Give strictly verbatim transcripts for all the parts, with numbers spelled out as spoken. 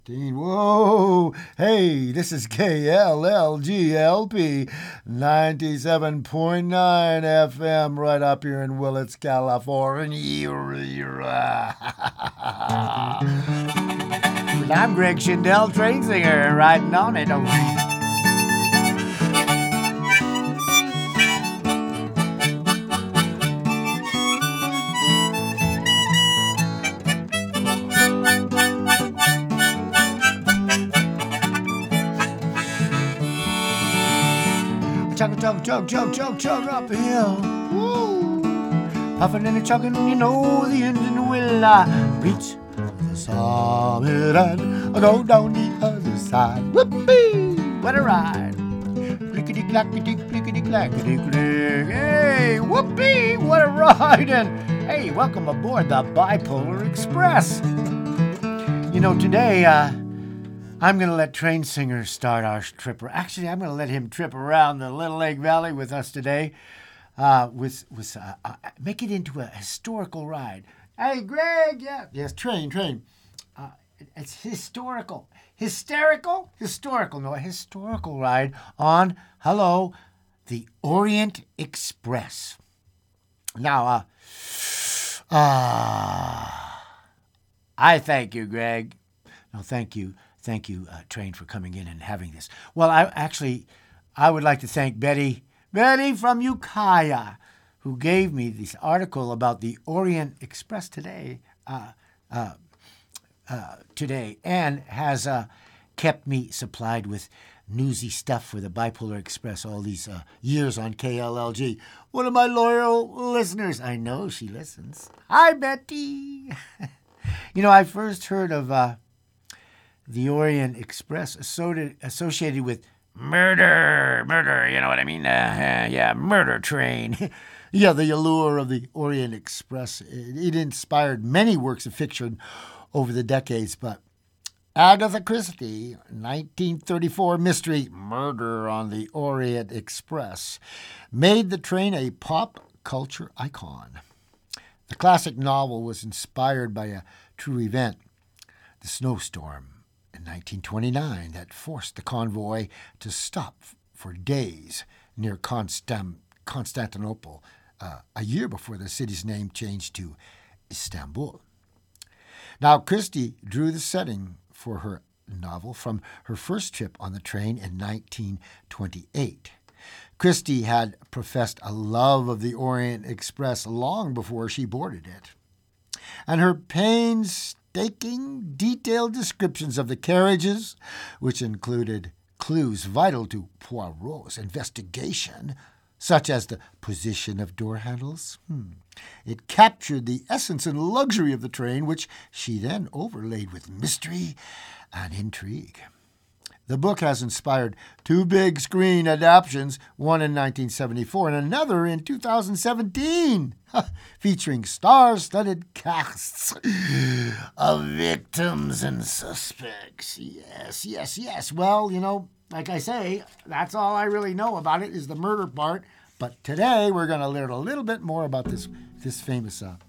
Whoa! Hey, this is K L L G L P ninety-seven point nine F M right up here in Willits, California. Well, I'm Greg Schindel, train singer, riding on it. Chug, chug, chug, chug, chug, chug up the hill. Woo! Puffing and a chugging, you know the engine will uh, reach the summit and go down the other side. Whoopee! What a ride! Clickety clackety, clickety clackety click. Hey, whoopee! What a ride! And hey, welcome aboard the Bipolar Express. You know, today, uh, I'm going to let Train Singer start our trip. Actually, I'm going to let him trip around the Little Lake Valley with us today. Uh, with, with, uh, uh, make it into a historical ride. Hey, Greg, yeah. Yes, train, train. Uh, it's historical. Hysterical? Historical. No, a historical ride on, hello, the Orient Express. Now, uh, uh, I thank you, Greg. No, thank you. Thank you, uh, Train, for coming in and having this. Well, I actually, I would like to thank Betty, Betty from Ukiah, who gave me this article about the Orient Express today, uh, uh, uh, today, and has uh, kept me supplied with newsy stuff for the Bipolar Express all these uh, years on K L L G. One of my loyal listeners. I know she listens. Hi, Betty. You know, I first heard of Uh, the Orient Express associated with murder, murder, you know what I mean? Uh, yeah, murder train. Yeah, the allure of the Orient Express. It, it inspired many works of fiction over the decades, but Agatha Christie, nineteen thirty-four mystery Murder on the Orient Express, made the train a pop culture icon. The classic novel was inspired by a true event, the snowstorm in nineteen twenty-nine that forced the convoy to stop for days near Constant- Constantinople, uh, a year before the city's name changed to Istanbul. Now, Christie drew the setting for her novel from her first trip on the train in nineteen twenty-eight. Christie had professed a love of the Orient Express long before she boarded it, and her pains Taking detailed descriptions of the carriages, which included clues vital to Poirot's investigation, such as the position of door handles. Hmm. It captured the essence and luxury of the train, which she then overlaid with mystery and intrigue. The book has inspired two big screen adaptations, one in nineteen seventy-four and another in two thousand seventeen, featuring star-studded casts of victims and suspects. Yes, yes, yes. Well, you know, like I say, that's all I really know about it is the murder part. But today we're going to learn a little bit more about this this famous uh,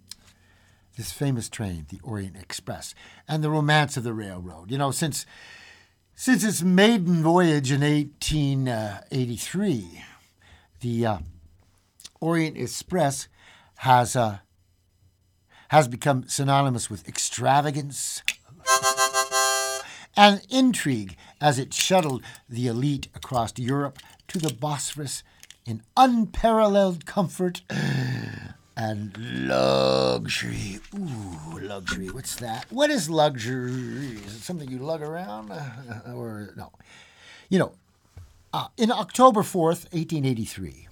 this famous train, the Orient Express, and the romance of the railroad. You know, since Since its maiden voyage in eighteen eighty-three, the uh, Orient Express has uh, has become synonymous with extravagance and intrigue as it shuttled the elite across Europe to the Bosphorus in unparalleled comfort and luxury. Ooh, luxury. What's that? What is luxury? Is it something you lug around? Uh, or no? You know, uh, in October fourth, eighteen eighty-three,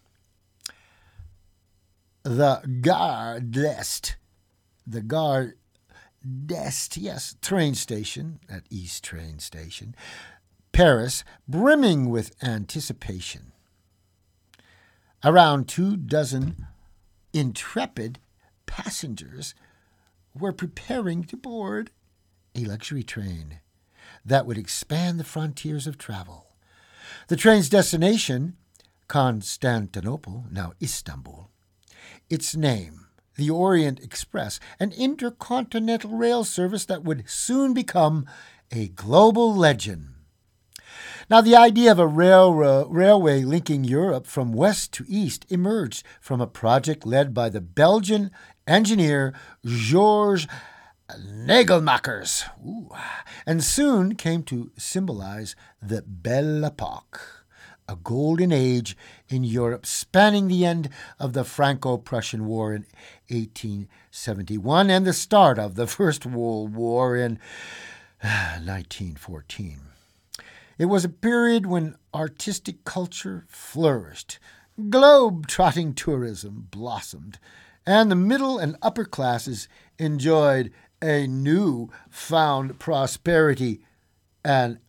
the Gare d'Est, the Gare d'Est, yes, train station, at East train station, Paris, brimming with anticipation. Around two dozen intrepid passengers were preparing to board a luxury train that would expand the frontiers of travel. The train's destination, Constantinople, now Istanbul. Its name, the Orient Express, an intercontinental rail service that would soon become a global legend. Now, the idea of a railroad, railway linking Europe from west to east emerged from a project led by the Belgian engineer Georges Nagelmakers, Ooh. and soon came to symbolize the Belle Epoque, a golden age in Europe spanning the end of the Franco-Prussian War in eighteen seventy-one and the start of the First World War in nineteen fourteen. It was a period when artistic culture flourished, globe-trotting tourism blossomed, and the middle and upper classes enjoyed a new-found prosperity and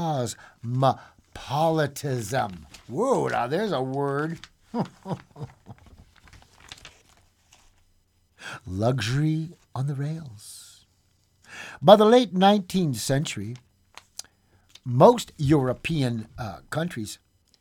cosmopolitanism. Whoa, now there's a word. Luxury on the rails. By the late nineteenth century, most European uh, countries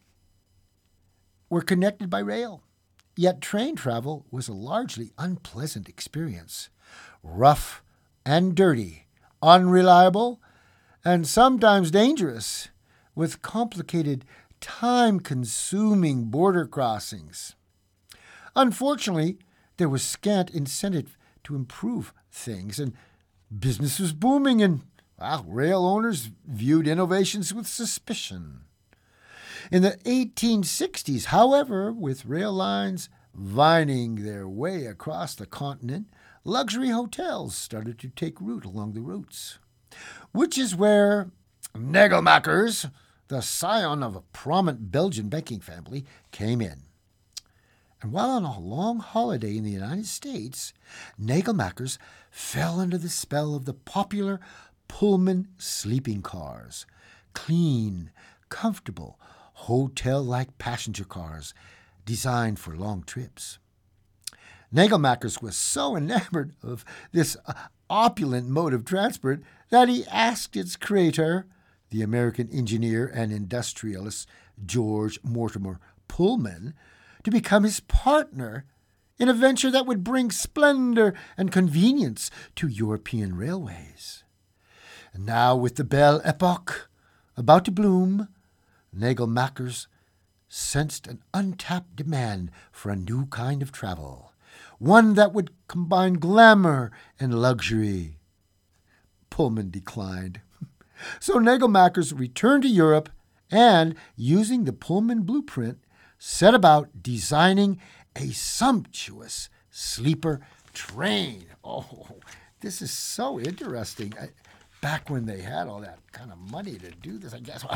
were connected by rail, yet train travel was a largely unpleasant experience. Rough and dirty, unreliable, and sometimes dangerous, with complicated, time-consuming border crossings. Unfortunately, there was scant incentive to improve things, and business was booming, and well, rail owners viewed innovations with suspicion. In the eighteen sixties, however, with rail lines winding their way across the continent, luxury hotels started to take root along the routes, which is where Nagelmakers, the scion of a prominent Belgian banking family, came in. And while on a long holiday in the United States, Nagelmakers fell under the spell of the popular Pullman sleeping cars, clean, comfortable, hotel-like passenger cars designed for long trips. Nagelmakers was so enamored of this opulent mode of transport that he asked its creator, the American engineer and industrialist George Mortimer Pullman, to become his partner in a venture that would bring splendor and convenience to European railways. And now, with the Belle Epoque about to bloom, Nagelmakers sensed an untapped demand for a new kind of travel, one that would combine glamour and luxury. Pullman declined. So Nagelmakers returned to Europe and, using the Pullman blueprint, set about designing a sumptuous sleeper train. Oh, this is so interesting. I, back when they had all that kind of money to do this, I guess.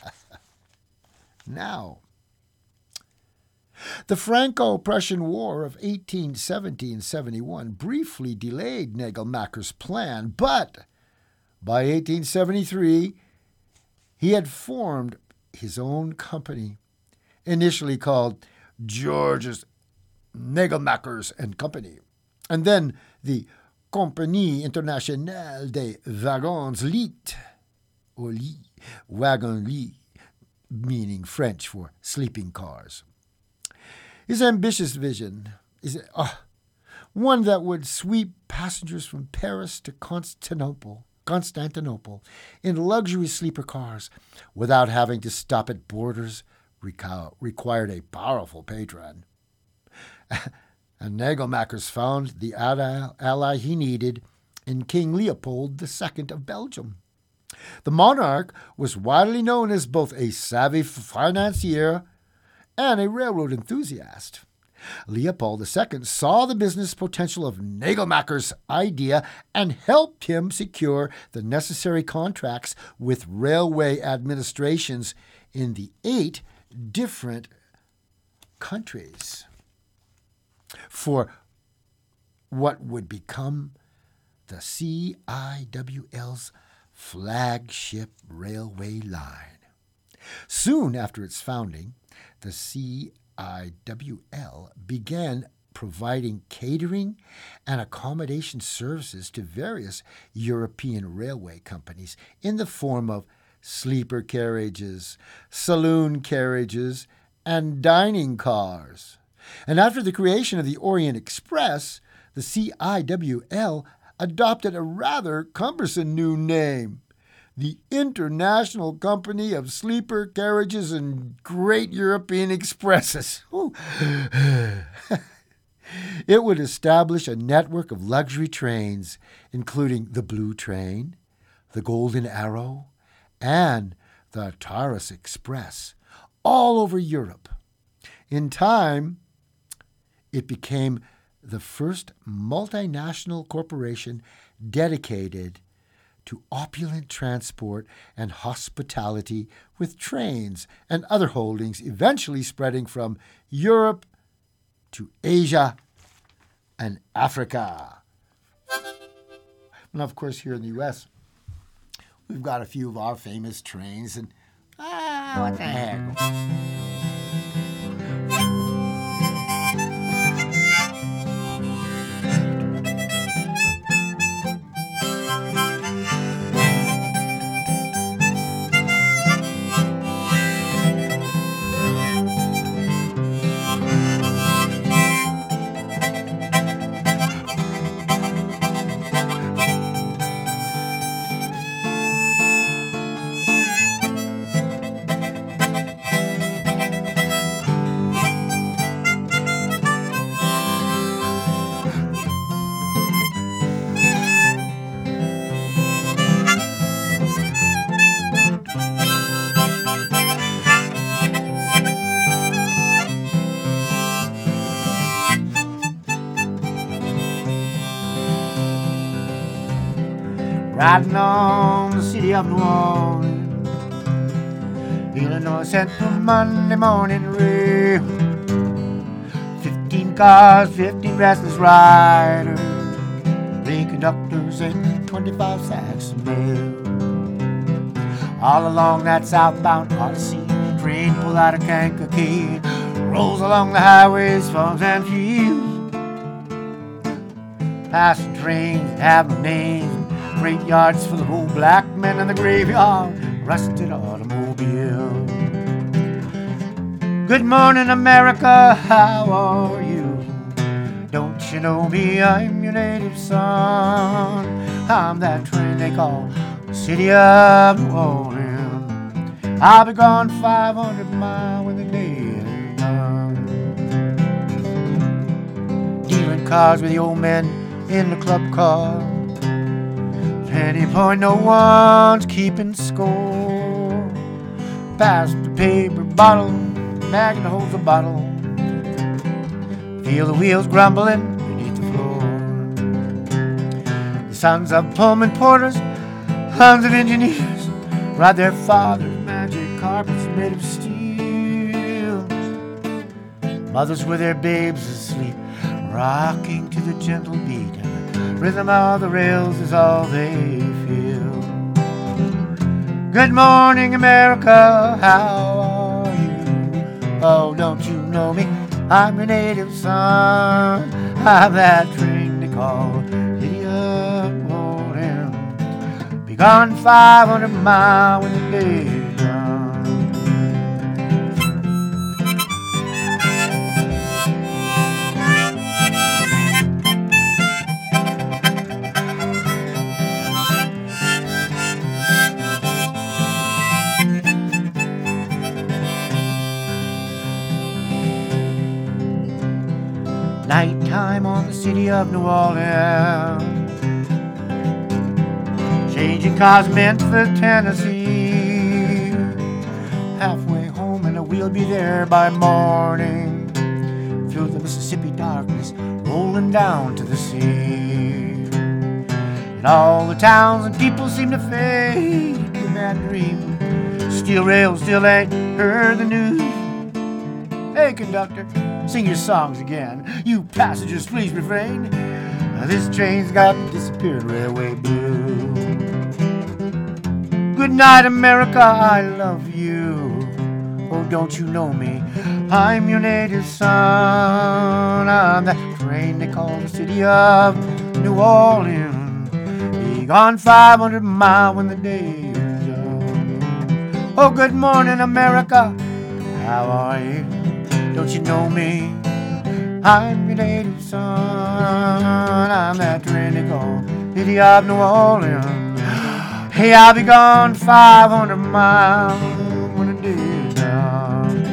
Now, the Franco-Prussian War of eighteen seventy and seventy-one briefly delayed Nagelmakers' plan, but by eighteen seventy-three, he had formed his own company, initially called Georges Nagelmakers and Company, and then the Compagnie Internationale des Wagons Lits, or lit, wagon lit, meaning French for sleeping cars. His ambitious vision is uh, one that would sweep passengers from Paris to Constantinople, Constantinople in luxury sleeper cars without having to stop at borders requ- required a powerful patron. And Nagelmakers found the ally he needed in King Leopold the Second of Belgium. The monarch was widely known as both a savvy financier and a railroad enthusiast. Leopold the Second saw the business potential of Nagelmakers' idea and helped him secure the necessary contracts with railway administrations in the eight different countries for what would become the C I W L's flagship railway line. Soon after its founding, the C I W L began providing catering and accommodation services to various European railway companies in the form of sleeper carriages, saloon carriages, and dining cars. And after the creation of the Orient Express, the C I W L adopted a rather cumbersome new name, the International Company of Sleeper Carriages and Great European Expresses. It would establish a network of luxury trains, including the Blue Train, the Golden Arrow, and the Taurus Express, all over Europe. In time, it became the first multinational corporation dedicated to opulent transport and hospitality with trains and other holdings, eventually spreading from Europe to Asia and Africa. And of course, here in the U S, we've got a few of our famous trains, and ah, what the heck? Riding on the city of New Orleans, Illinois Central Monday morning rail. Fifteen cars, fifteen restless riders, three conductors and twenty-five sacks of mail. All along that southbound Odyssey, train pulled out of Kankakee, rolls along the highways, farms and fields. Passing trains that have no names, freight yards full of old black men in the graveyard, rusted automobile. Good morning, America, how are you? Don't you know me, I'm your native son. I'm that train they call the City of New Orleans. I'll be gone five hundred miles when the day is done. Dealing cards with the old men in the club car. At any point, no one's keeping score. Pass the paper bottle, Magna holds the bottle. Feel the wheels grumbling beneath the floor. The sons of Pullman porters, sons of engineers, ride their father's magic carpets made of steel. Mothers with their babes asleep, rocking to the gentle beat. Rhythm of the rails is all they feel. Good morning, America, how are you? Oh, don't you know me? I'm your native son. I'm that train they call City of New Orleans. Be gone five hundred miles when the day is done. Nighttime on the City of New Orleans, changing cars meant for Tennessee. Halfway home and we'll be there by morning, through the Mississippi darkness, rolling down to the sea. And all the towns and people seem to fade to a mad dream. Steel rails still ain't heard the news. Hey, conductor, sing your songs again. You passengers, please refrain. This train's got the disappeared railway blue. Good night, America, I love you. Oh, don't you know me? I'm your native son. I'm that train they call the City of New Orleans. Be gone five hundred miles when the day is done. Oh, good morning, America, how are you? Don't you know me? I'm your native son. I'm that train they call City of New Orleans. Hey, I'll be gone five hundred miles when the day is done.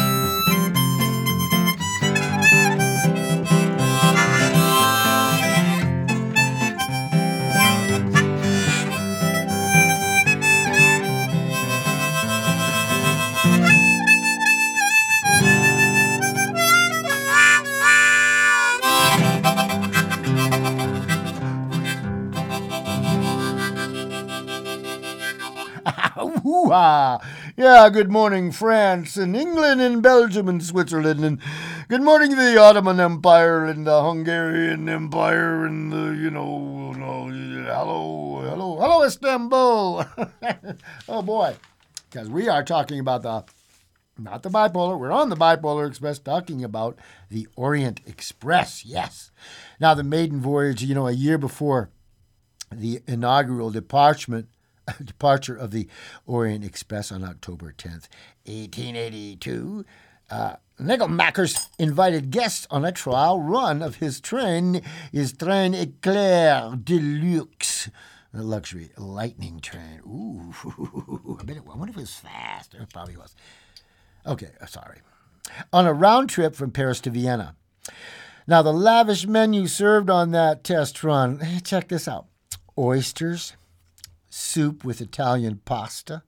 Hoo-ha! Yeah, good morning, France and England and Belgium and Switzerland, and good morning, the Ottoman Empire and the Hungarian Empire and the, you know, no, hello, hello, hello, Istanbul. Oh, boy, because we are talking about the, not the bipolar, we're on the Bipolar Express talking about the Orient Express, yes. Now, the maiden voyage, you know, a year before the inaugural departure, departure of the Orient Express on October tenth, eighteen eighty-two, uh, Nagel-Mackers invited guests on a trial run of his train, his Train Eclair Deluxe, a luxury lightning train. Ooh, I, bet it, I wonder if it was fast. It probably was. Okay, sorry. On a round trip from Paris to Vienna. Now, the lavish menu served on that test run, check this out. Oysters, soup with Italian pasta,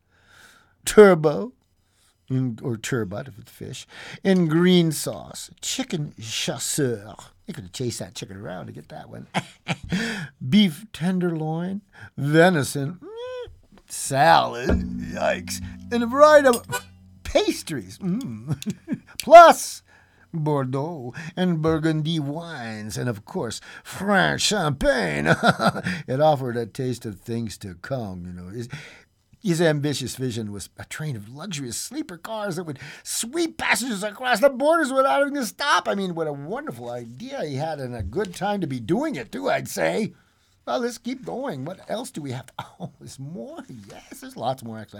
turbo, in, or turbot if it's fish, in green sauce, chicken chasseur. You could have chased that chicken around to get that one. Beef tenderloin, venison, salad, yikes, and a variety of pastries. Mm. Plus Bordeaux and Burgundy wines, and of course, French champagne. It offered a taste of things to come, you know. His, his ambitious vision was a train of luxurious sleeper cars that would sweep passengers across the borders without having to stop. I mean, what a wonderful idea he had, and a good time to be doing it, too, I'd say. Well, let's keep going. What else do we have? Oh, there's more. Yes, there's lots more, actually.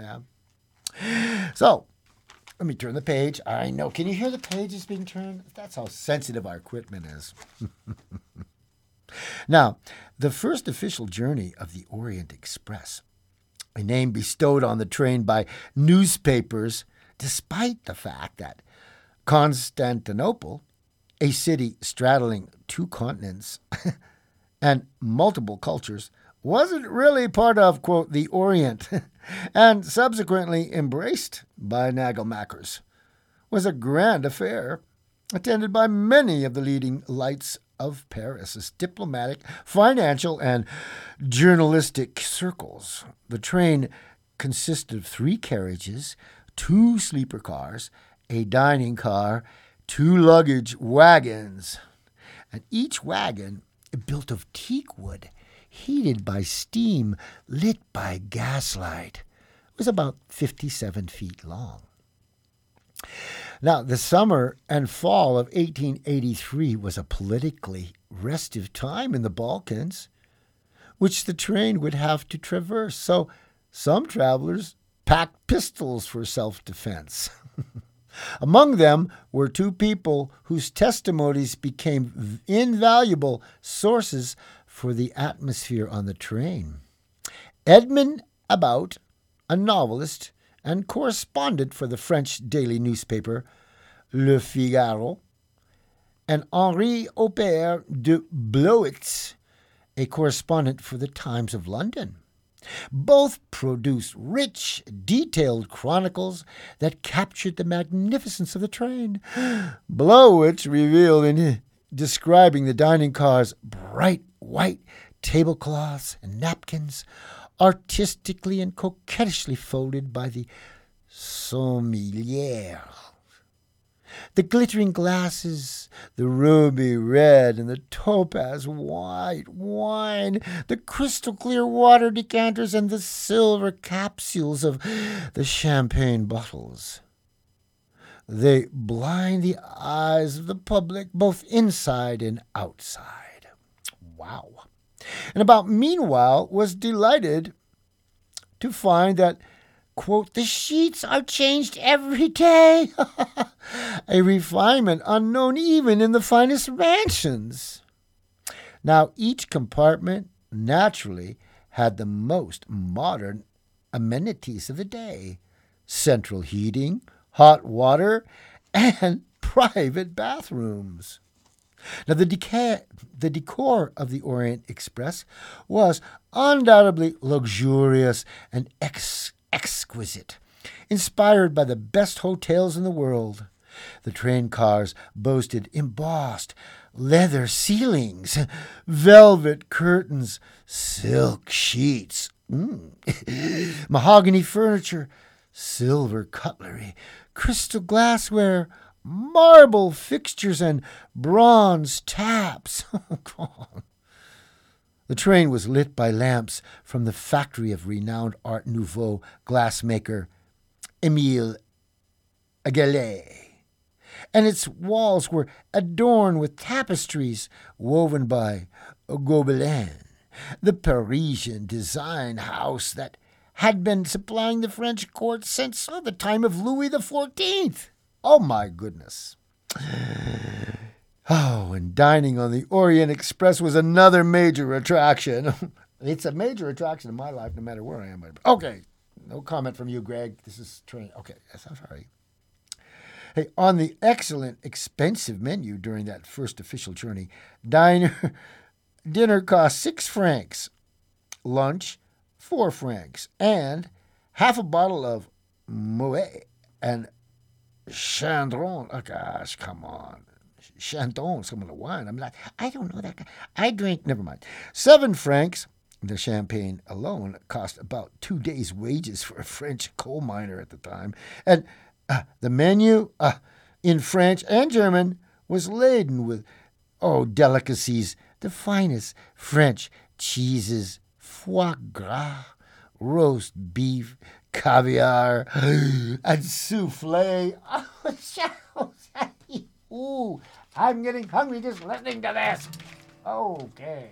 Huh? So, let me turn the page. I know. Can you hear the pages being turned? That's how sensitive our equipment is. Now, the first official journey of the Orient Express, a name bestowed on the train by newspapers, despite the fact that Constantinople, a city straddling two continents and multiple cultures, wasn't really part of, quote, the Orient, and subsequently embraced by Nagel-Mackers, was a grand affair, attended by many of the leading lights of Paris' diplomatic, financial, and journalistic circles. The train consisted of three carriages, two sleeper cars, a dining car, two luggage wagons, and each wagon built of teak wood, heated by steam, lit by gaslight. It was about fifty-seven feet long. Now, the summer and fall of eighteen eighty-three was a politically restive time in the Balkans, which the train would have to traverse. So some travelers packed pistols for self-defense. Among them were two people whose testimonies became invaluable sources for the atmosphere on the train. Edmond About, a novelist and correspondent for the French daily newspaper Le Figaro, and Henri Aubert de Blowitz, a correspondent for the Times of London. Both produced rich, detailed chronicles that captured the magnificence of the train. Blowitz revealed in describing the dining car's bright white tablecloths and napkins, artistically and coquettishly folded by the sommelier. The glittering glasses, the ruby red and the topaz white wine, the crystal clear water decanters, and the silver capsules of the champagne bottles. They blind the eyes of the public, both inside and outside. Wow. And About, meanwhile, was delighted to find that, quote, the sheets are changed every day. a refinement unknown even in the finest mansions. Now, each compartment naturally had the most modern amenities of the day: central heating, hot water, and private bathrooms. Now, the, deca- the decor of the Orient Express was undoubtedly luxurious and ex- exquisite, inspired by the best hotels in the world. The train cars boasted embossed leather ceilings, velvet curtains, silk sheets, mm. mahogany furniture, silver cutlery, crystal glassware, marble fixtures, and bronze taps. Oh, God. The train was lit by lamps from the factory of renowned Art Nouveau glassmaker Émile Aguilé, and its walls were adorned with tapestries woven by Gobelin, the Parisian design house that had been supplying the French court since oh, the time of Louis the fourteenth. Oh, my goodness. Oh, and dining on the Orient Express was another major attraction. It's a major attraction in my life, no matter where I am. Okay, no comment from you, Greg. This is train. Okay, yes, I'm sorry. Hey, on the excellent, expensive menu during that first official journey, diner dinner cost six francs, lunch four francs, and half a bottle of Moet and Chandon. Oh, gosh, come on. Chandon, some of the wine. I mean, I, I don't know that. I drink, never mind. Seven francs. The champagne alone cost about two days' wages for a French coal miner at the time. And uh, the menu uh, in French and German was laden with, oh, delicacies, the finest French cheeses, foie gras, roast beef, caviar, and souffle. Oh, ooh, I'm getting hungry just listening to this. Okay.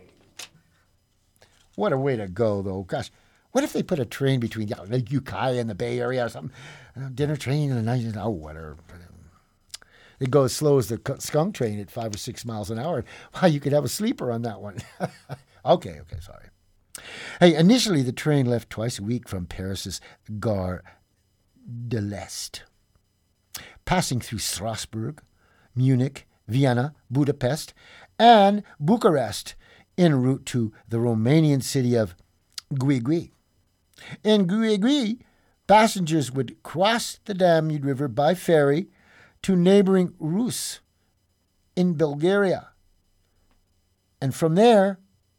What a way to go, though. Gosh, what if they put a train between you know, like Ukiah and the Bay Area or something? Uh, dinner train and a night, oh, whatever. It goes as slow as the skunk train at five or six miles an hour. Wow, you could have a sleeper on that one. okay, okay, sorry. Hey, initially the train left twice a week from Paris's Gare de l'Est, passing through Strasbourg, Munich, Vienna, Budapest, and Bucharest, en route to the Romanian city of Guigui. In Guigui, passengers would cross the Danube River by ferry to neighboring Rus in Bulgaria. And from there,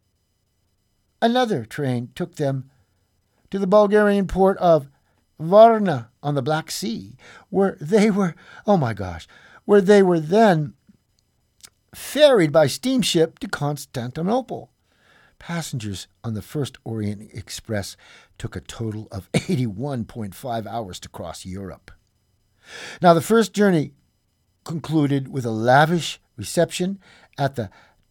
another train took them to the Bulgarian port of Varna on the Black Sea, where they were, oh my gosh, where they were then ferried by steamship to Constantinople. Passengers on the first Orient Express took a total of eighty-one point five hours to cross Europe. Now, the first journey concluded with a lavish reception at the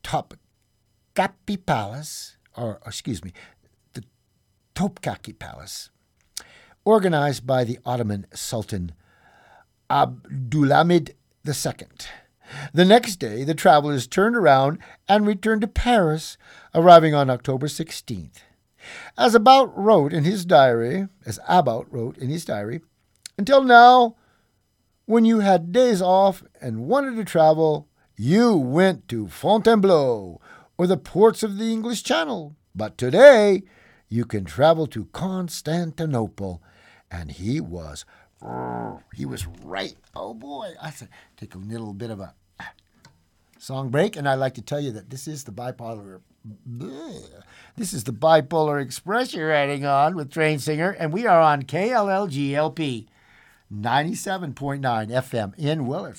Topkapi Palace, or excuse me, the Topkapi Palace, organized by the Ottoman Sultan Abdulhamid the Second. The next day, the travelers turned around and returned to Paris, arriving on October sixteenth. As About wrote in his diary, as About wrote in his diary, until now, when you had days off and wanted to travel, you went to Fontainebleau or the ports of the English Channel. But today, you can travel to Constantinople. And he was, he was right. Oh, boy. I said, take a little bit of a song break, and I'd like to tell you that this is the bipolar, this is the Bipolar Express you're riding on with Train Singer, and we are on K L L G L P ninety-seven point nine F M in Willits.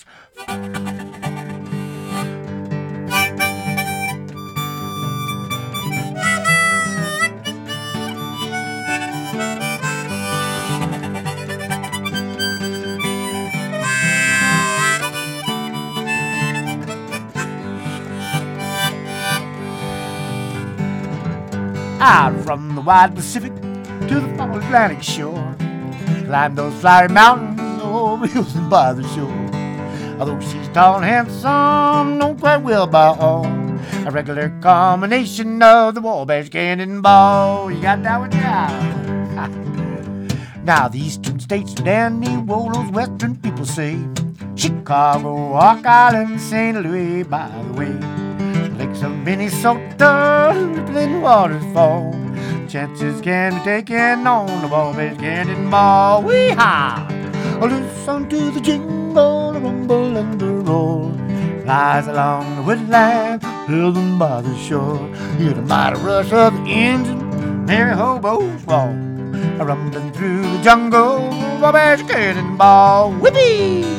Out from the wide Pacific to the far Atlantic shore, climb those flowery mountains over hills and by the shore. Although she's tall and handsome, known quite well by all. A regular combination of the Wabash Cannonball. You got that one? Yeah. Now, the eastern states are dandy, what those western people say. Chicago, Rock Island, Saint Louis, by the way. Lakes of Minnesota, rippling waters fall. Chances can be taken on the Wabash Cannonball. Wee-ha! Listen to the jingle, the rumble, and the roar. Lies along the woodland, hidden by the shore. Hear the mighty rush of the engine, merry hobos fall. A rumbling through the jungle, Wabash Cannonball. Whippy!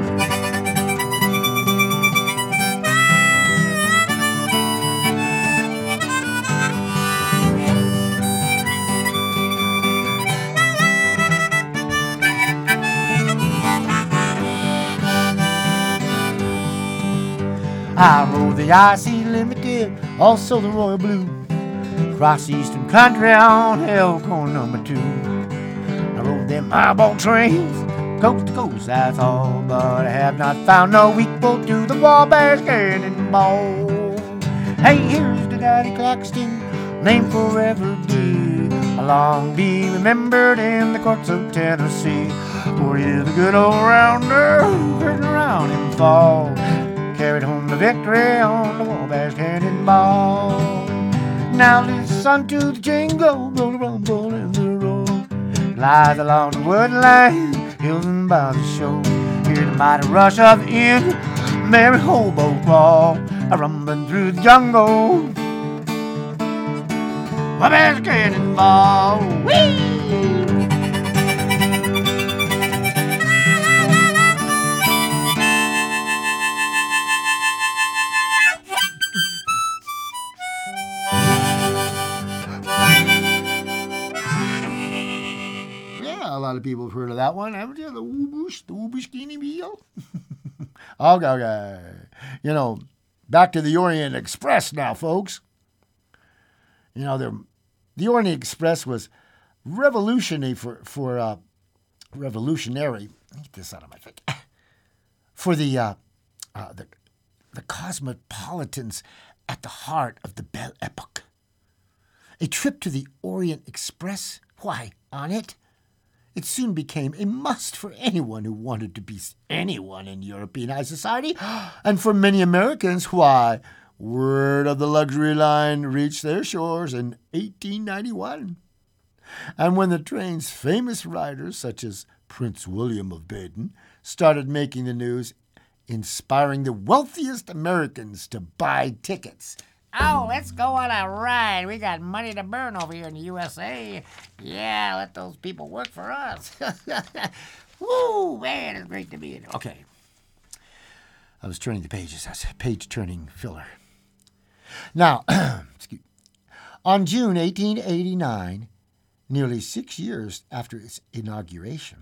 I rode the I C Limited, also the Royal Blue, across Eastern Country on Elkhorn number two. I rode them eyeball trains, coast to coast, that's all, but I have not found no equal to the Wabash Cannonball. Hey, here's the Daddy Claxton, named forever be, a long be remembered in the courts of Tennessee. For he's the good old rounder, hurting around him fall. Carried home the victory on the Wabash Cannonball. Now listen to the jingle, roll the rumble and the roar. Lies along the woodland, hills and by the shore. Hear the mighty rush of the end, merry hobo crawl, a rumbling through the jungle. Wabash Cannonball, whee! A lot of people have heard of that one, haven't you? The Wabash, the Wabash Cannonball. Okay, okay. You know, back to the Orient Express now, folks. You know, the the Orient Express was revolutionary for for uh, revolutionary. Get this out of my face. For the uh, uh, the the cosmopolitans at the heart of the Belle Epoque. A trip to the Orient Express. Why, on it? It soon became a must for anyone who wanted to be anyone in European high society, and for many Americans, why, word of the luxury line reached their shores in eighteen ninety-one. And when the train's famous riders, such as Prince William of Baden, started making the news, inspiring the wealthiest Americans to buy tickets. Oh, let's go on a ride. We got money to burn over here in the U S A. Yeah, let those people work for us. Woo, man, it's great to be in. Okay. I was turning the pages. That's page-turning filler. Now, excuse, on June eighteen eighty-nine, nearly six years after its inauguration,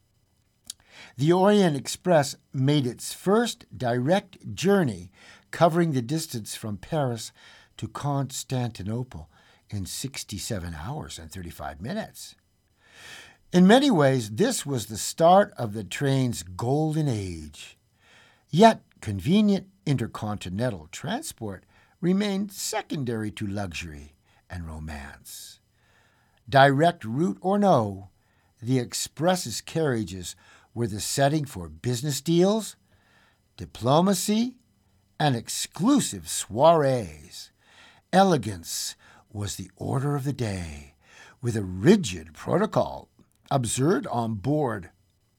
the Orient Express made its first direct journey covering the distance from Paris to Constantinople in sixty-seven hours and thirty-five minutes. In many ways, this was the start of the train's golden age. Yet, convenient intercontinental transport remained secondary to luxury and romance. Direct route or no, the Express's carriages were the setting for business deals, diplomacy, and exclusive soirees. Elegance was the order of the day, with a rigid protocol observed on board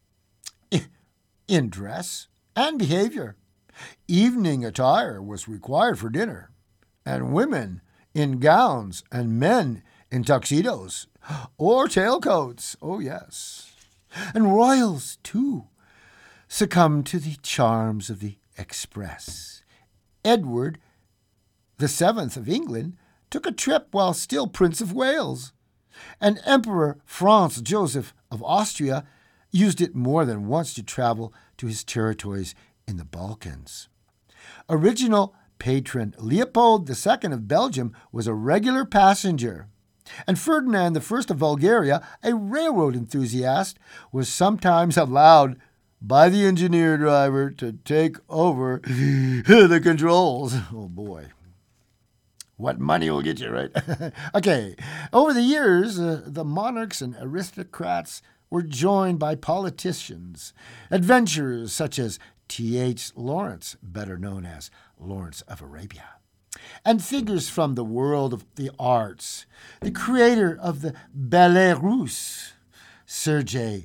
in dress and behavior. Evening attire was required for dinner, and women in gowns and men in tuxedos or tailcoats. Oh, yes. And royals, too, succumbed to the charms of the Express. Edward the Seventh of England took a trip while still Prince of Wales, and Emperor Franz Joseph of Austria used it more than once to travel to his territories in the Balkans. Original patron Leopold the Second of Belgium was a regular passenger, and Ferdinand the First of Bulgaria, a railroad enthusiast, was sometimes allowed by the engineer driver to take over the controls. Oh, boy. What money will get you, right? Okay. Over the years, uh, the monarchs and aristocrats were joined by politicians, adventurers such as T H Lawrence, better known as Lawrence of Arabia, and figures from the world of the arts, the creator of the Ballet Russe, Sergei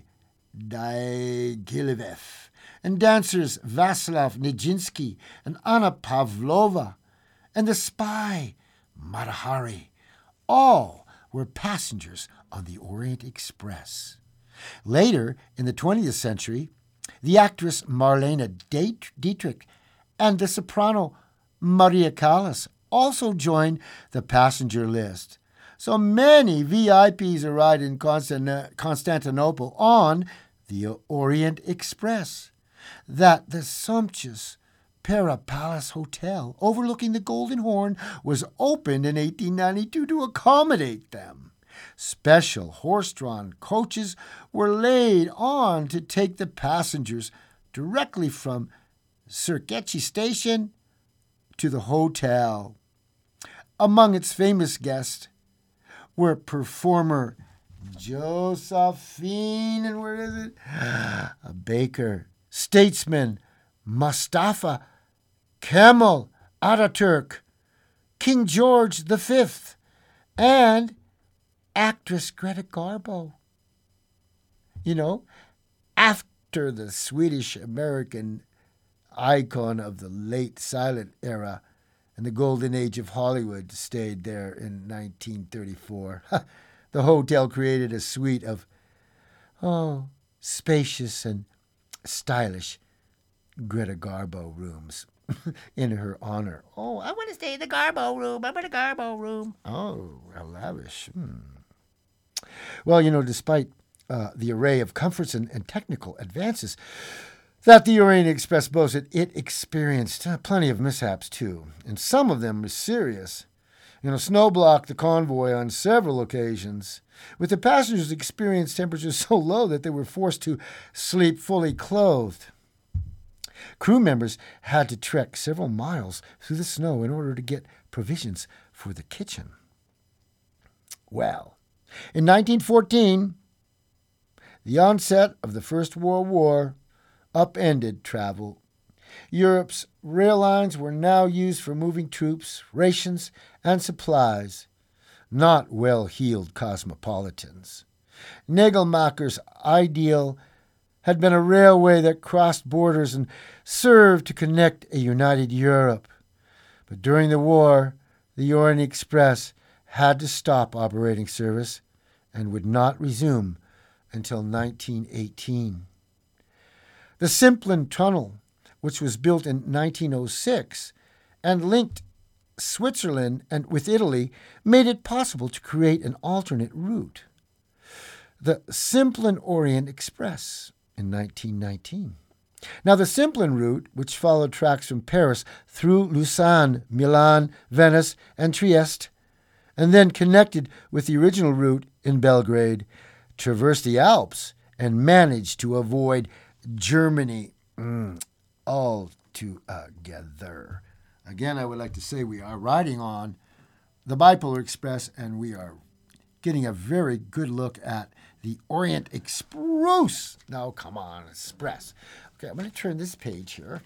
Diaghilev, and dancers Vaslav Nijinsky and Anna Pavlova, and the spy Mata Hari. All were passengers on the Orient Express. Later, in the twentieth century, the actress Marlene Dietrich and the soprano Maria Callas also joined the passenger list. So many V I Ps arrived in Constantinople on the Orient Express that the sumptuous Pera Palace Hotel overlooking the Golden Horn was opened in eighteen ninety-two to accommodate them. Special horse-drawn coaches were laid on to take the passengers directly from Sirkeci Station to the hotel. Among its famous guests were performer Josephine, and where is it? A baker, statesman Mustafa Kemal Ataturk, King George the Fifth, and actress Greta Garbo. You know, after the Swedish-American icon of the late silent era and the golden age of Hollywood stayed there in nineteen thirty-four, the hotel created a suite of, oh, spacious and stylish Greta Garbo rooms in her honor. Oh, I want to stay in the Garbo room. I want a Garbo room. Oh, how lavish. Hmm. Well, you know, despite uh, the array of comforts and, and technical advances that the Orient Express boasted, it experienced uh, plenty of mishaps, too, and some of them were serious. You know, snow blocked the convoy on several occasions, with the passengers experienced temperatures so low that they were forced to sleep fully clothed. Crew members had to trek several miles through the snow in order to get provisions for the kitchen. Well, in nineteen fourteen, the onset of the First World War upended travel. Europe's rail lines were now used for moving troops, rations, and supplies, not well-heeled cosmopolitans. Nagelmacher's ideal had been a railway that crossed borders and served to connect a united Europe. But during the war, the Orient Express had to stop operating service and would not resume until nineteen eighteen. The Simplon Tunnel, which was built in nineteen oh six and linked Switzerland and with Italy, made it possible to create an alternate route, the Simplon Orient Express, in nineteen nineteen. Now, the Simplon route, which followed tracks from Paris through Lausanne, Milan, Venice, and Trieste, and then connected with the original route in Belgrade, traversed the Alps and managed to avoid Germany mm, altogether. Again, I would like to say we are riding on the Bipolar Express, and we are getting a very good look at the Orient Express. Now, come on, Express. Okay, I'm going to turn this page here.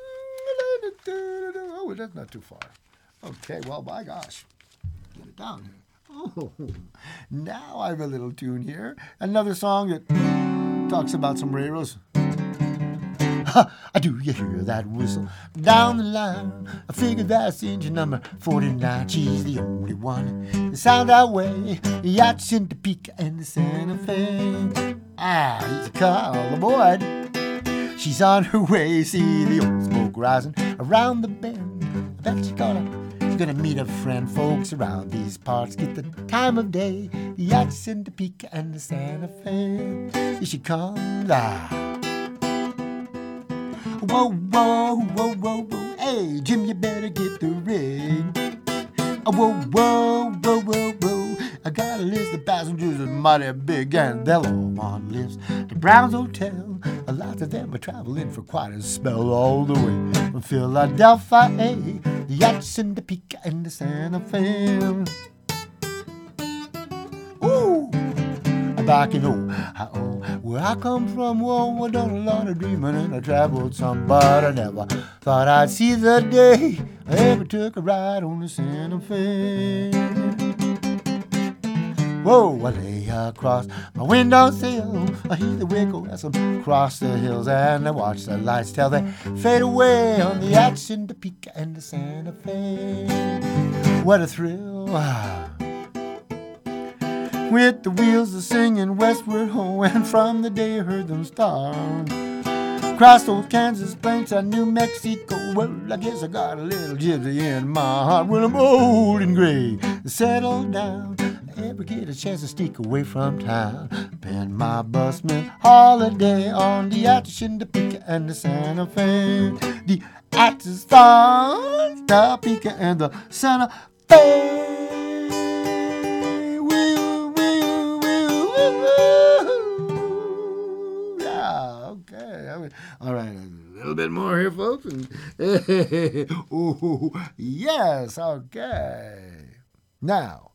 Oh, that's not too far. Okay, well, my gosh. Get it down here. Oh, now I have a little tune here. Another song that talks about sombreros. Ha! Do you hear that whistle down the line? I figured that's engine number forty-nine. She's the only one that sound that way. Yachts in Topeka and the Santa Fe. Ah, he's a call aboard. She's on her way. See the old smoke rising around the bend. I bet she's gonna, she's gonna meet a friend. Folks around these parts get the time of day. The yachts in Topeka and the Santa Fe. Here she comes. Ah. Whoa, whoa, whoa, whoa, whoa. Hey, Jim, you better get the ring. Whoa, whoa, whoa, whoa, whoa. I got a list of passengers is mighty big, and they'll all want lifts to Brown's Hotel. A lot of them are traveling for quite a spell, all the way from Philadelphia, the yachts and the Pica and the Santa Fe. Ooh, back in Ohio, where I come from, whoa, I done a lot of dreaming and I traveled some, but I never thought I'd see the day I ever took a ride on the Santa Fe. Whoa, I lay across my windowsill, I hear the wiggle as I cross the hills, and I watch the lights till they fade away on the yachts in the Pica and the Santa Fe. What a thrill! With the wheels a singing westward ho, and from the day I heard them start, crossed those Kansas plains to New Mexico. Well, I guess I got a little gypsy in my heart. When I'm old and gray, settle down, ever get a chance to sneak away from town, spend my busman holiday on the yachts in the Pica and the Santa Fe. The yachts, the Pica and the Santa Fe. All right, a little bit more here, folks. And, ooh, yes, okay. Now,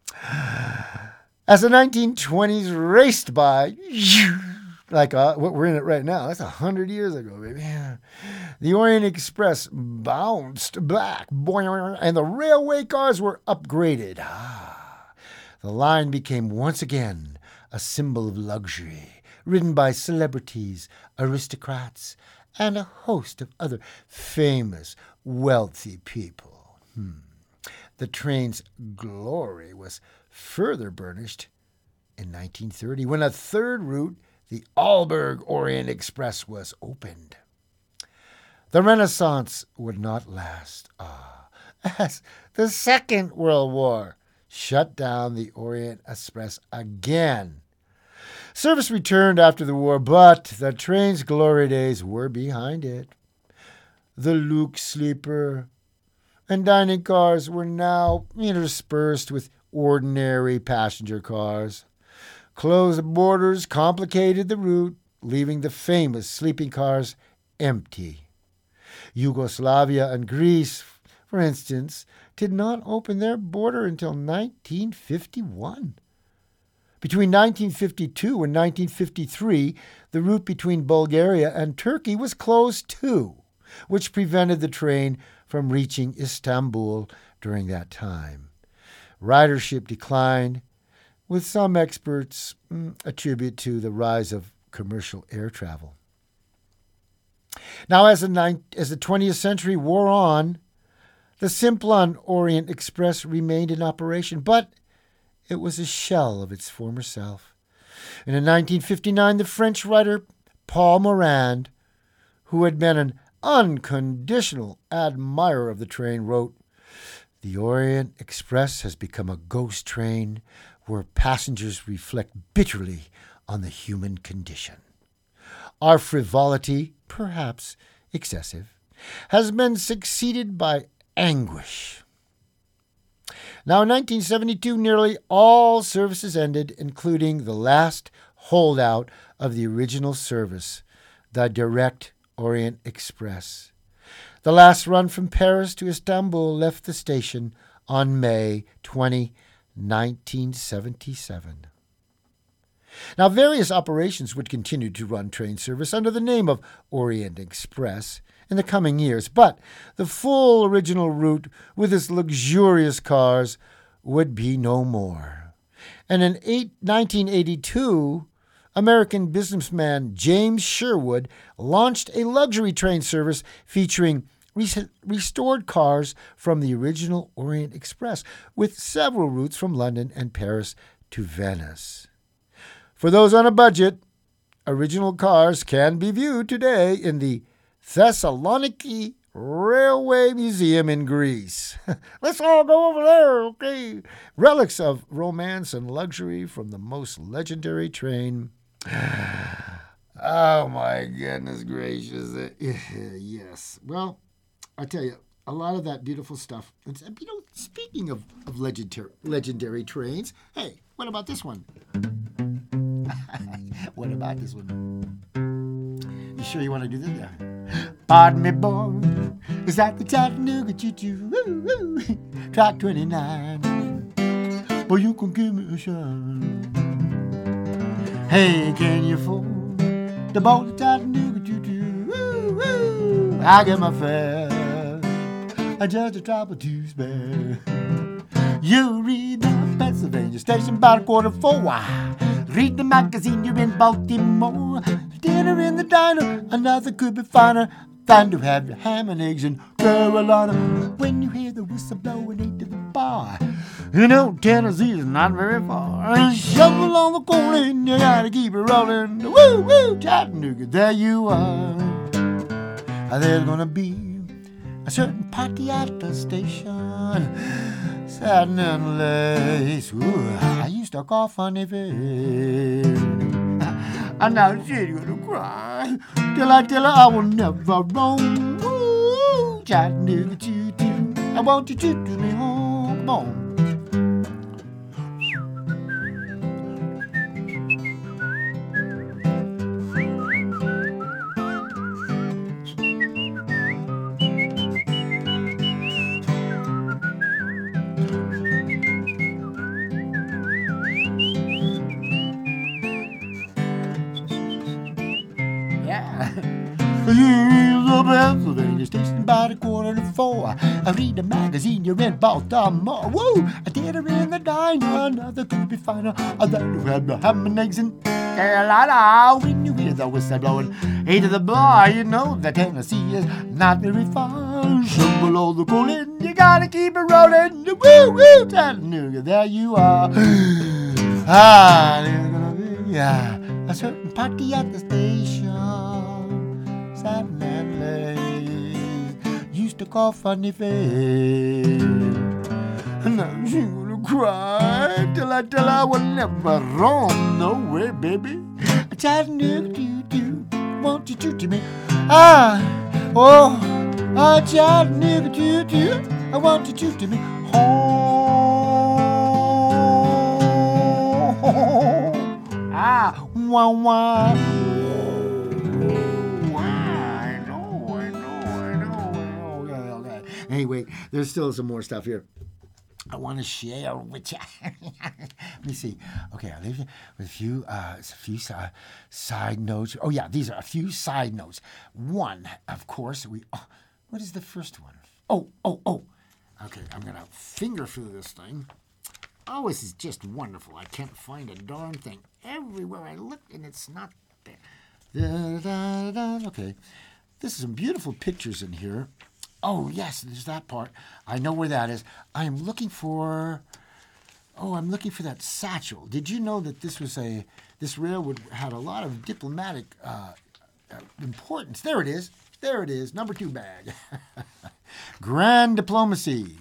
as the nineteen twenties raced by, like uh, we're in it right now, that's a hundred years ago, baby. The Orient Express bounced back, and the railway cars were upgraded. Ah, the line became once again a symbol of luxury, ridden by celebrities, aristocrats, and a host of other famous, wealthy people. Hmm. The train's glory was further burnished in nineteen thirty when a third route, the Aalborg Orient Express, was opened. The Renaissance would not last, ah, as the Second World War shut down the Orient Express again. Service returned after the war, but the train's glory days were behind it. The Luke sleeper and dining cars were now interspersed with ordinary passenger cars. Closed borders complicated the route, leaving the famous sleeping cars empty. Yugoslavia and Greece, for instance, did not open their border until nineteen fifty-one. Between nineteen fifty-two and nineteen fifty-three, the route between Bulgaria and Turkey was closed too, which prevented the train from reaching Istanbul during that time. Ridership declined, with some experts mm, attribute to the rise of commercial air travel. Now, as the, ninth, as the twentieth century wore on, the Simplon Orient Express remained in operation, but it was a shell of its former self. And in nineteen fifty-nine, the French writer Paul Morand, who had been an unconditional admirer of the train, wrote, "The Orient Express has become a ghost train where passengers reflect bitterly on the human condition. Our frivolity, perhaps excessive, has been succeeded by anguish." Now, in nineteen seventy-two, nearly all services ended, including the last holdout of the original service, the Direct Orient Express. The last run from Paris to Istanbul left the station on May twentieth, nineteen seventy-seven. Now, various operations would continue to run train service under the name of Orient Express in the coming years, but the full original route with its luxurious cars would be no more. And in nineteen eighty-two, American businessman James Sherwood launched a luxury train service featuring res- restored cars from the original Orient Express, with several routes from London and Paris to Venice. For those on a budget, original cars can be viewed today in the Thessaloniki Railway Museum in Greece. Let's all go over there, okay? Relics of romance and luxury from the most legendary train. Oh, my goodness gracious. Yes. Well, I tell you, a lot of that beautiful stuff. And, you know, speaking of, of legendary, legendary trains, hey, what about this one? What about this one? You sure you want to do this? Yeah. Pardon me, boy. Is that the Chattanooga choo-choo? Woo, woo. Track twenty-nine. Boy, you can give me a shine. Hey, can you afford to board the Chattanooga choo-choo? Woo, woo. I get my fare. I just a drop or two spare. You read the Pennsylvania station about a quarter four. Why? Read the magazine, you're in Baltimore. Dinner in the diner, another could be finer than to have your ham and eggs in Carolina. When you hear the whistle blowing into the bar, you know Tennessee is not very far. Shovel on the coal and you gotta keep it rolling. Woo, woo, Chattanooga, there you are. There's gonna be a certain party at the station, satin and lace. Ooh, I used to call funny face. And now she's gonna cry till I tell her I will never roam. Ooh, Chattanooga choo-choo, I want you to choo-choo me home. Come on. Here's the Pennsylvania station about a quarter to four. I read the magazine, you're in Baltimore. Woo! A dinner in the diner, another could be finer than to have the ham and eggs in Carolina. When you hear the whistle blowing into the bar, you know that Tennessee is not very far. Shovel all the coal in, you gotta keep it rolling. Woo, woo, Chattanooga, there you are. Ah, there's gonna be uh, a certain party at the station. Satin and lace, used to call funny face. And now she's gonna cry till I tell her I will never roam. No way, baby. Chattanooga choo-choo, won't you choo-choo me? Ah, oh, ah, Chattanooga choo-choo, I want you choo-choo me home. Ah, wah, wah. Anyway, there's still some more stuff here I want to share with you. Let me see. Okay, I'll leave you with a few, uh, a few uh, side notes. Oh, yeah, these are a few side notes. One, of course, we. Oh, what is the first one? Oh, oh, oh. Okay, I'm going to finger through this thing. Oh, this is just wonderful. I can't find a darn thing. Everywhere I look, and it's not there. Da, da, da. Okay, this is some beautiful pictures in here. Oh, yes, there's that part. I know where that is. I am looking for, oh, I'm looking for that satchel. Did you know that this was a, this railroad had a lot of diplomatic uh, importance? There it is. There it is. Number two bag. Grand diplomacy.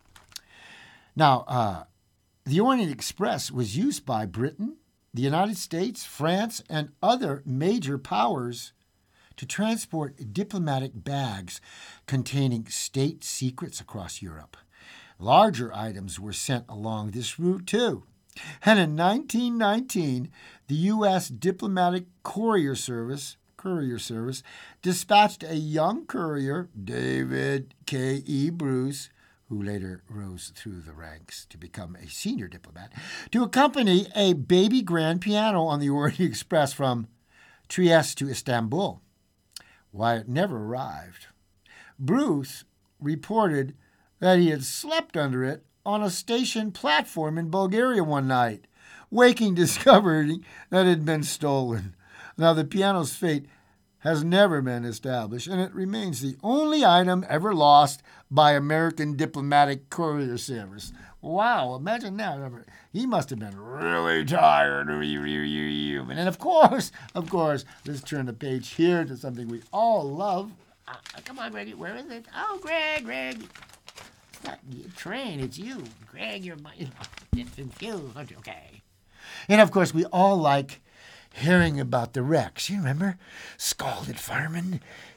Now, uh, the Orient Express was used by Britain, the United States, France, and other major powers to transport diplomatic bags containing state secrets across Europe. Larger items were sent along this route, too. And in nineteen nineteen, the U S Diplomatic Courier Service, Courier Service dispatched a young courier, David K E. Bruce, who later rose through the ranks to become a senior diplomat, to accompany a baby grand piano on the Orient Express from Trieste to Istanbul. Why it never arrived. Bruce reported that he had slept under it on a station platform in Bulgaria one night, waking discovering that it had been stolen. Now, the piano's fate has never been established, and it remains the only item ever lost by American diplomatic courier service. Wow, imagine that. He must have been really tired. And then, of course, of course, let's turn the page here to something we all love. Uh, come on, Greg. Where is it? Oh, Greg, Greg. It's not your train. It's you. Greg, you're confused. Okay. And, of course, we all like hearing about the wrecks. You remember? Scalded firemen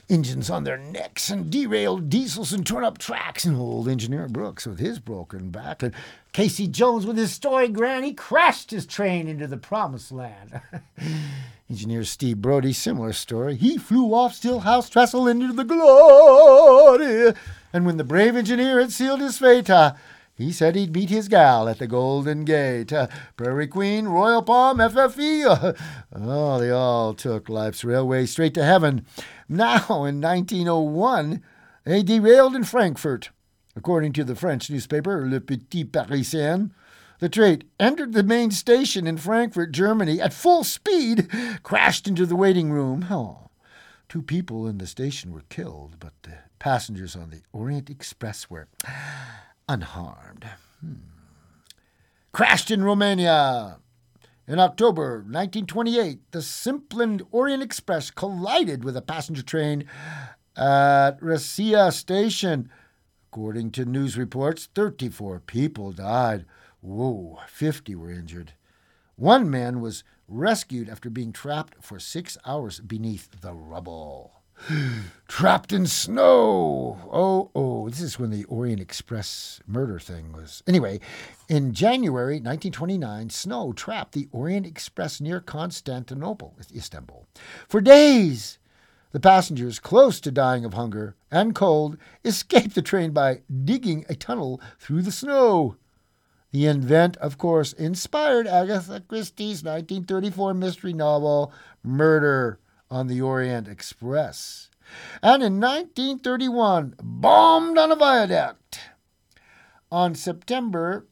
engines on their necks and derailed diesels and torn up tracks. And old Engineer Brooks with his broken back. And Casey Jones with his story granny crashed his train into the promised land. Engineer Steve Brody, similar story. He flew off Stillhouse Trestle into the glory. And when the brave engineer had sealed his fate, uh, he said he'd meet his gal at the Golden Gate. Uh, Prairie Queen, Royal Palm, F F E. Uh, oh, they all took life's railway straight to heaven. Now, in nineteen oh one, they derailed in Frankfurt. According to the French newspaper Le Petit Parisien, the train entered the main station in Frankfurt, Germany, at full speed, crashed into the waiting room. Oh, two people in the station were killed, but the passengers on the Orient Express were unharmed. Hmm. Crashed in Romania. In October nineteen twenty-eight, the Simplon Orient Express collided with a passenger train at Rasia Station. According to news reports, thirty-four people died. Whoa, fifty were injured. One man was rescued after being trapped for six hours beneath the rubble. Trapped in snow. Oh, oh, this is when the Orient Express murder thing was. Anyway, in January nineteen twenty-nine, snow trapped the Orient Express near Constantinople, Istanbul. For days, the passengers, close to dying of hunger and cold, escaped the train by digging a tunnel through the snow. The event, of course, inspired Agatha Christie's nineteen thirty-four mystery novel, Murder on the Orient Express. And in nineteen thirty-one, bombed on a viaduct. On September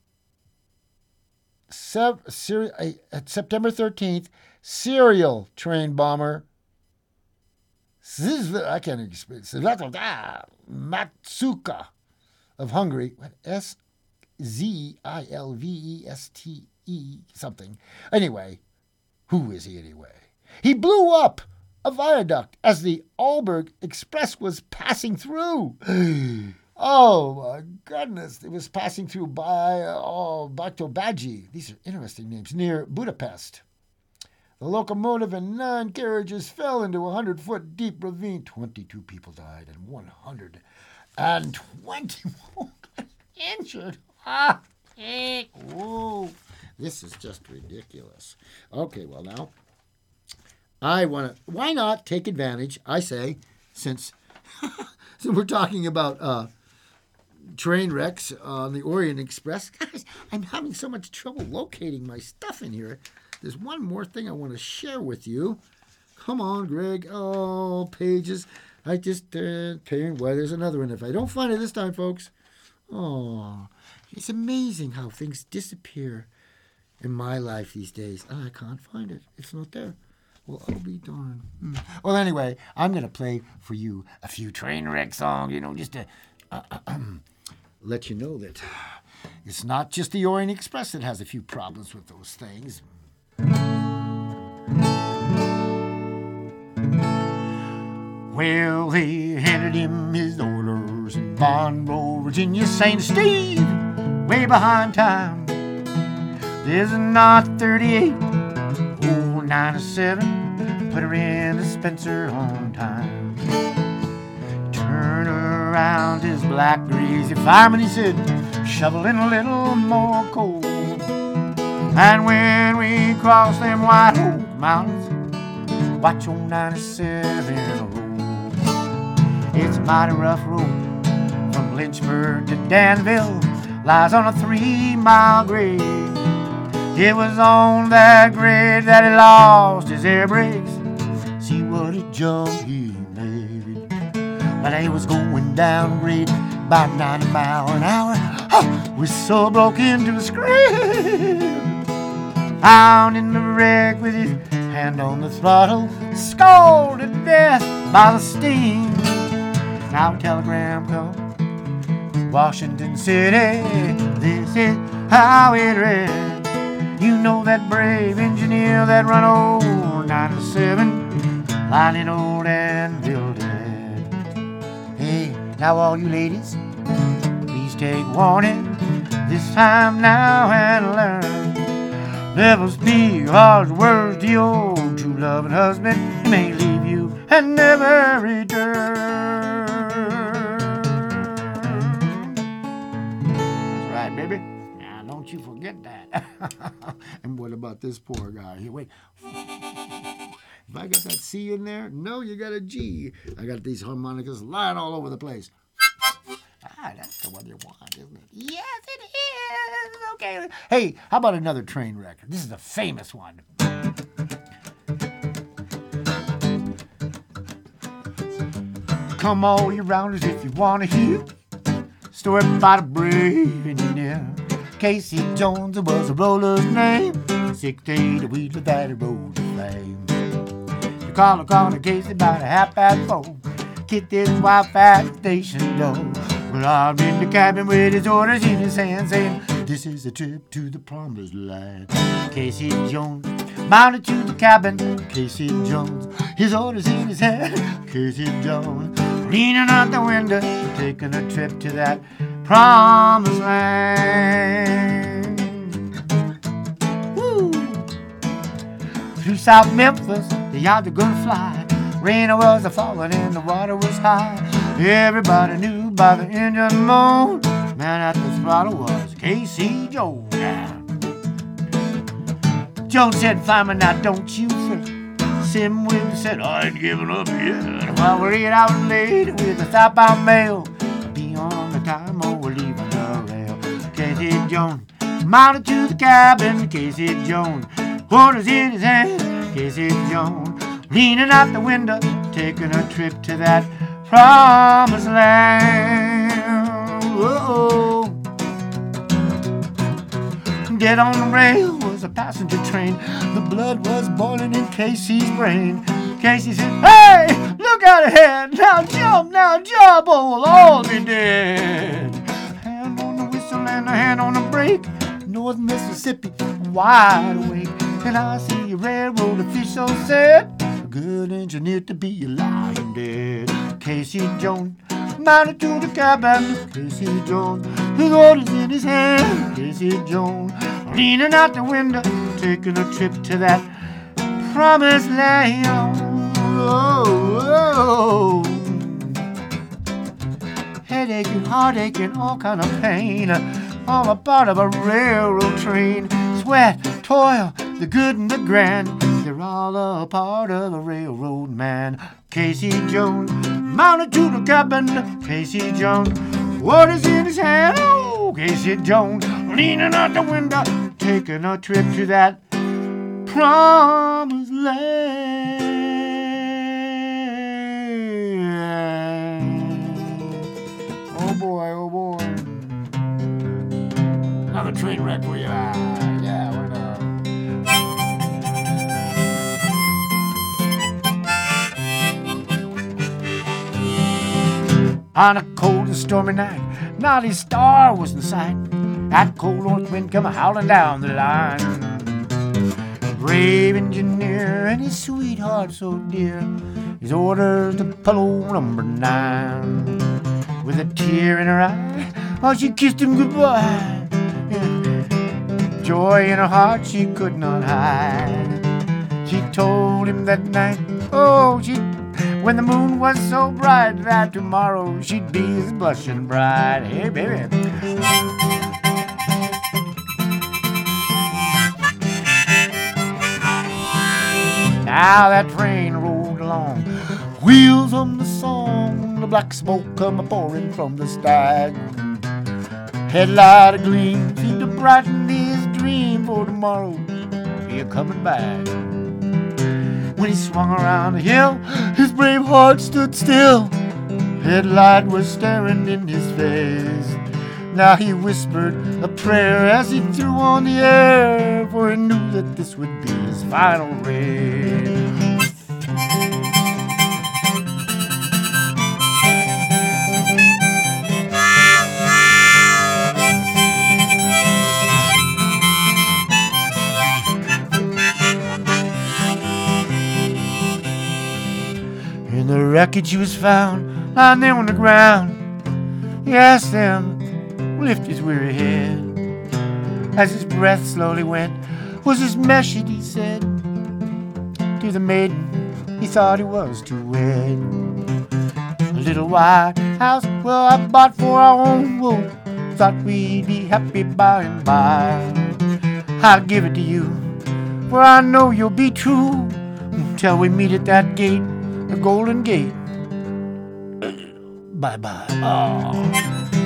sev- ser- uh, September thirteenth, serial train bomber I can't explain Matsuka of Hungary, S Z I L V E S T E something. Anyway, who is he anyway? He blew up a viaduct as the Aalborg Express was passing through. Oh, my goodness. It was passing through by, oh, Batobaji. These are interesting names. Near Budapest. The locomotive and nine carriages fell into a hundred-foot deep ravine. twenty-two people died and one hundred twenty-one injured. Ah, eh, whoa. This is just ridiculous. Okay, well, now, I want to, why not take advantage, I say, since, since we're talking about uh, train wrecks on the Orient Express. Guys, I'm having so much trouble locating my stuff in here. There's one more thing I want to share with you. Come on, Greg. Oh, pages. I just, uh, well, there's another one. If I don't find it this time, folks. Oh, it's amazing how things disappear in my life these days. Oh, I can't find it. It's not there. Well, I'll be darned. Hmm. Well, anyway, I'm going to play for you a few train wreck songs, you know, just to uh, uh, let you know that it's not just the Orient Express that has a few problems with those things. Well, they handed him his orders in Monroe, Virginia, Saint Steve, way behind time. There's a Knot thirty-eight, old ninety-seven, put her in a Spencer on time. Turn around his black greasy fireman, he said, shoveling a little more coal. And when we cross them white oak mountains, watch old ninety-seven roll. It's a mighty rough road from Lynchburg to Danville, lies on a three-mile grade. It was on that grade that he lost his air brakes. See what a jump he made. But he was going down grade by ninety mile an hour. Oh, whistle broke into a scream. Down in the wreck with his hand on the throttle, scalded to death by the steam. Now a telegram come, Washington City, this is how it read. You know that brave engineer that run old ninety-seven, lying in old Danville dead. Hey, now all you ladies, please take warning, this time now and learn. Never speak harsh words to your true loving husband, he may leave you and never return. That's right, baby. Now, don't you forget that. And what about this poor guy? Here, wait. If I got that C in there, no, you got a G. I got these harmonicas lying all over the place. Ah, that's the one you want, isn't it? Yes, it is. Okay. Hey, how about another train record? This is a famous one. Come all you rounders if you want to hear story about a brave engineer. Casey Jones was a roller's name. Six to eight a wheeler that he rode to fame. You call a corner Casey about a half past four. Kicked his wife at the station door. Well, I'm in the cabin with his orders in his hand, saying, this is a trip to the promised land. Casey Jones mounted to the cabin. Casey Jones, his orders in his hand. Casey Jones leaning out the window, taking a trip to that promised land. Woo! Through South Memphis, the yachts were gonna fly. Rain was a falling and the water was high. Everybody knew by the engine moan, man at the throttle was Casey Jones. Jones said, fireman, now don't you fret. Sim Williams said, I ain't giving up yet. While we're eight hours late with the southbound mail, be on the time or we're leaving the rail. Casey Jones mounted to the cabin. Casey Jones, orders in his hand. Casey Jones leaning out the window, taking a trip to that promised land. Whoa. Dead on the rail was a passenger train. The blood was boiling in Casey's brain. Casey said, hey, look out ahead. Now jump, now jump, or we'll all be dead. Hand on the whistle and a hand on the brake. North Mississippi, wide awake. And I see a railroad official said, a good engineer to be lying dead. Casey Jones mounted to the cabin. Casey Jones, his orders in his hand. Casey Jones leaning out the window, taking a trip to that promised land. Oh, oh. Headache and heartache and all kind of pain, all a part of a railroad train. Sweat, toil, the good and the grand, they're all a part of a railroad man. Casey Jones mounted to the cabin. Casey Jones, orders in his hand. Oh, Casey Jones leaning out the window, taking a trip to that promised land. Oh boy, oh boy. Another train wreck for you. Ah, yeah, why not? On a cold and stormy night, not a star was in sight. That cold north wind come howling down the line. Brave engineer and his sweetheart so dear, his orders to Polo number nine. With a tear in her eye, oh, she kissed him goodbye. Yeah. Joy in her heart she could not hide. She told him that night, oh, she, when the moon was so bright, that tomorrow she'd be his blushing bride. Hey, baby. Now that train rolled along, wheels on the song, the black smoke come a-pouring from the stack. Headlight a gleam seemed to brighten his dream for tomorrow, he coming back. When he swung around the hill, his brave heart stood still. Headlight was staring in his face. Now he whispered a prayer as he threw on the air, for he knew that this would be his final race. In the wreckage he was found, lying there on the ground. He asked them, lift his weary head. As his breath slowly went, was his message, he said. to the maiden he thought he was to wed. A little white house, well, I bought for our own wool. Thought we'd be happy by and by. I'll give it to you, for I know you'll be true till we meet at that gate, the Golden Gate. Bye-bye. Oh.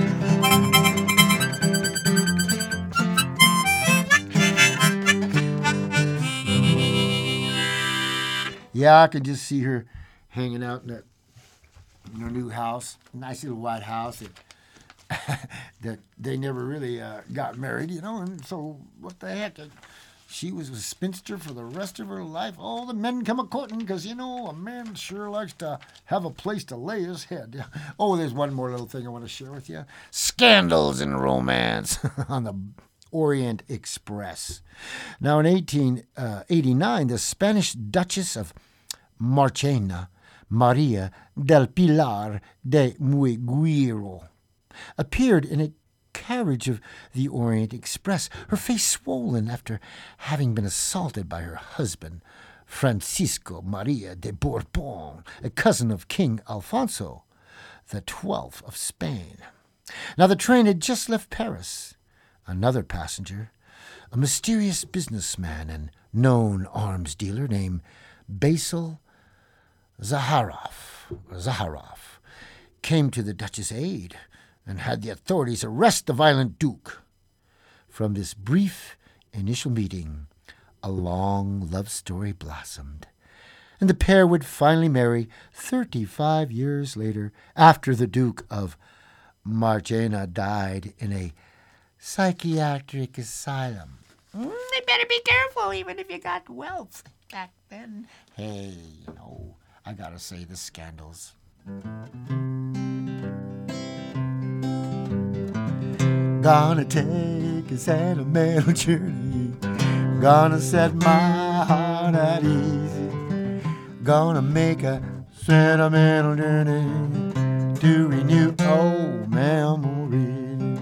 Yeah, I can just see her hanging out in, that, in her new house. Nice little white house that, that they never really uh, got married, you know, and so what the heck? She was a spinster for the rest of her life. All the men come a-courting because, you know, a man sure likes to have a place to lay his head. Oh, there's one more little thing I want to share with you. Scandals in romance on the Orient Express. Now, in eighteen eighty-nine, the Spanish Duchess of Marchena, Maria del Pilar de Muiguiro, appeared in a carriage of the Orient Express, her face swollen after having been assaulted by her husband, Francisco Maria de Bourbon, a cousin of King Alfonso the Twelfth of Spain. Now, the train had just left Paris. Another passenger, a mysterious businessman and known arms dealer named Basil Zaharoff, or Zaharoff, came to the Duchess' aid and had the authorities arrest the violent Duke. From this brief initial meeting, a long love story blossomed, and the pair would finally marry thirty-five years later, after the Duke of Marchena died in a psychiatric asylum. Mm, you better be careful, even if you got wealth back then. Hey, you know, I gotta say the scandals. Gonna take a sentimental journey. Gonna set my heart at ease. Gonna make a sentimental journey to renew old memories.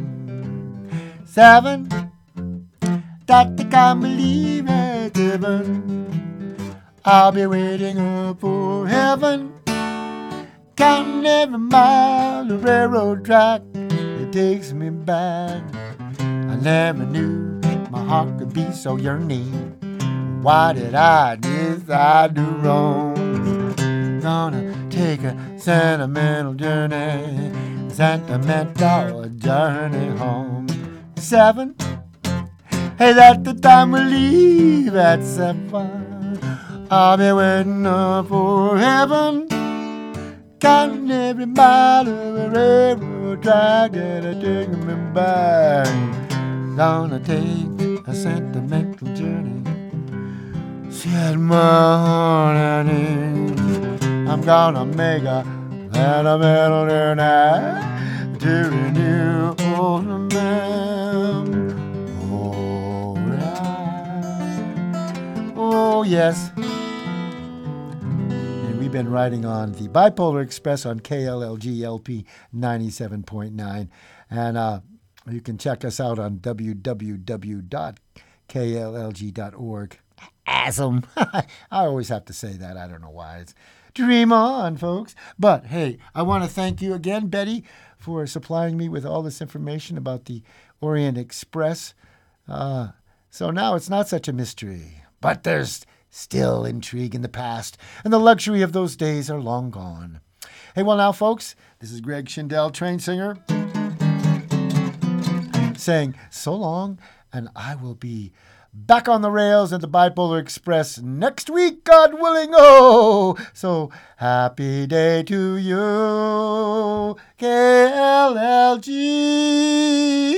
Seven, that I can't believe it's heaven. I'll be waiting up for heaven. Counting every mile the railroad track that takes me back. I never knew my heart could be so yearning. Why did I decide to roam? Gonna take a sentimental journey, sentimental journey home. Seven, hey, that's the time we leave at seven. I'll be waiting up for heaven, counting every mile of the railroad track that take me back. Gonna take a sentimental journey, set my heart at ease. I'm gonna make a sentimental journey to renew old memories. Oh, yes. And we've been riding on the Bipolar Express on K L L G L P ninety-seven point nine. And uh, you can check us out on w w w dot k l l g dot org. Awesome. I always have to say that. I don't know why. It's dream on, folks. But, hey, I want to thank you again, Betty, for supplying me with all this information about the Orient Express. Uh, so now it's not such a mystery. But there's still intrigue in the past, and the luxury of those days are long gone. Hey, well now, folks, this is Greg Schindel, train singer, saying so long, and I will be back on the rails at the Bipolar Express next week, God willing. Oh, so happy day to you, K L L G.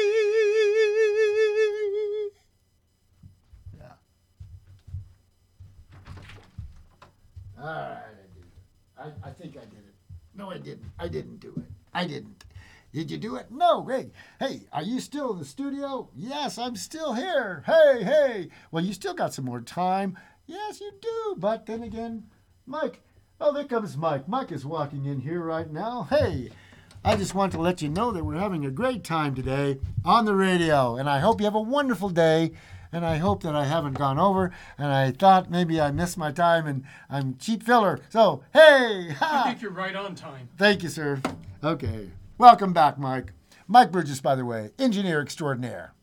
All right, I did it. I, I think I did it. No, I didn't. I didn't do it. I didn't. Did you do it? No, Greg. Hey, are you still in the studio? Yes, I'm still here. Hey, hey. Well, you still got some more time. Yes, you do. But then again, Mike. Oh, there comes Mike. Mike is walking in here right now. Hey, I just want to let you know that we're having a great time today on the radio. And I hope you have a wonderful day. and I hope that I haven't gone over, and I thought maybe I missed my time, and I'm cheap filler. So, hey! Ha! I think you're right on time. Thank you, sir. Okay. Welcome back, Mike. Mike Burgess, by the way, engineer extraordinaire.